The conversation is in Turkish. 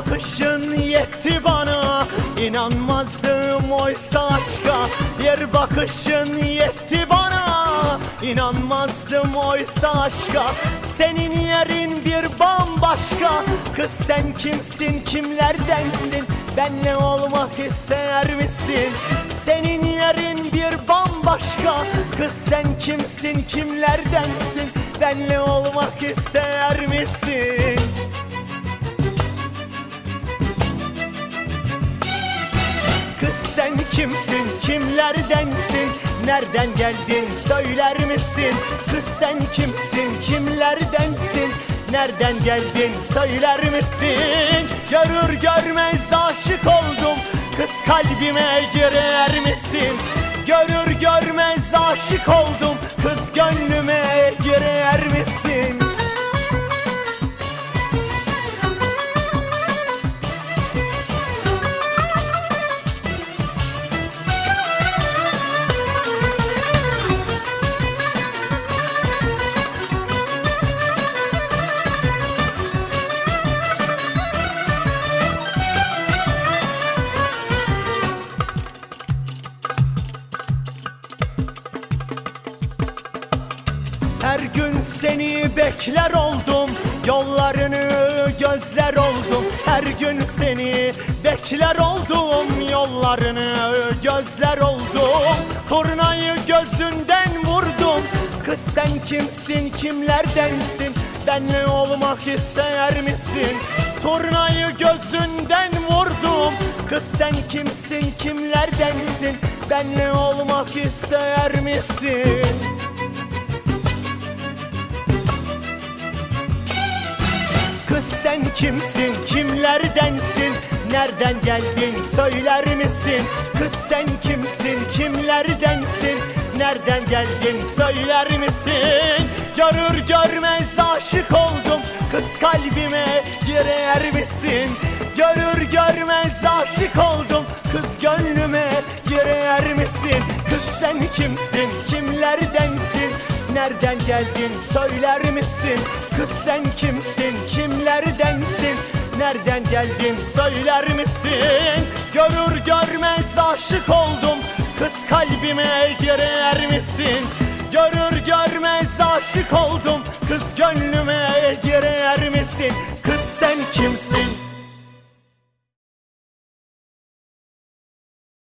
bakışın yetti bana, inanmazdım oysa aşka. Bir bakışın yetti bana, inanmazdım oysa aşka. Senin yerin bir bambaşka. Kız sen kimsin, kimlerdensin? Benle olmak ister misin? Senin yerin bir bambaşka. Kız sen kimsin, kimlerdensin? Benle olmak ister misin? Kız sen kimsin, kimlerdensin? Nereden geldin söyler misin? Kız sen kimsin, kimlerdensin? Nereden geldin söyler misin? Görür görmez aşık oldum. Kız kalbime girer misin? Görür görmez aşık oldum. Kız gönlüme girer misin? Her gün seni bekler oldum, yollarını gözler oldum. Her gün seni bekler oldum, yollarını gözler oldum. Turnayı gözünden vurdum. Kız sen kimsin, kimlerdensin? Benle olmak ister misin? Turnayı gözünden vurdum. Kız sen kimsin, kimlerdensin? Benle olmak ister misin? Kız sen kimsin, kimlerdensin? Nereden geldin söyler misin? Kız sen kimsin, kimlerdensin? Nereden geldin söyler misin? Görür görmez aşık oldum. Kız kalbime girer misin? Görür görmez aşık oldum. Kız gönlüme girer misin? Kız sen kimsin, kimlerdensin? Nereden geldin söyler misin? Kız sen kimsin, kimlerdensin? Nereden geldin söyler misin? Görür görmez aşık oldum. Kız kalbime girer misin? Görür görmez aşık oldum. Kız gönlüme girer misin? Kız sen kimsin?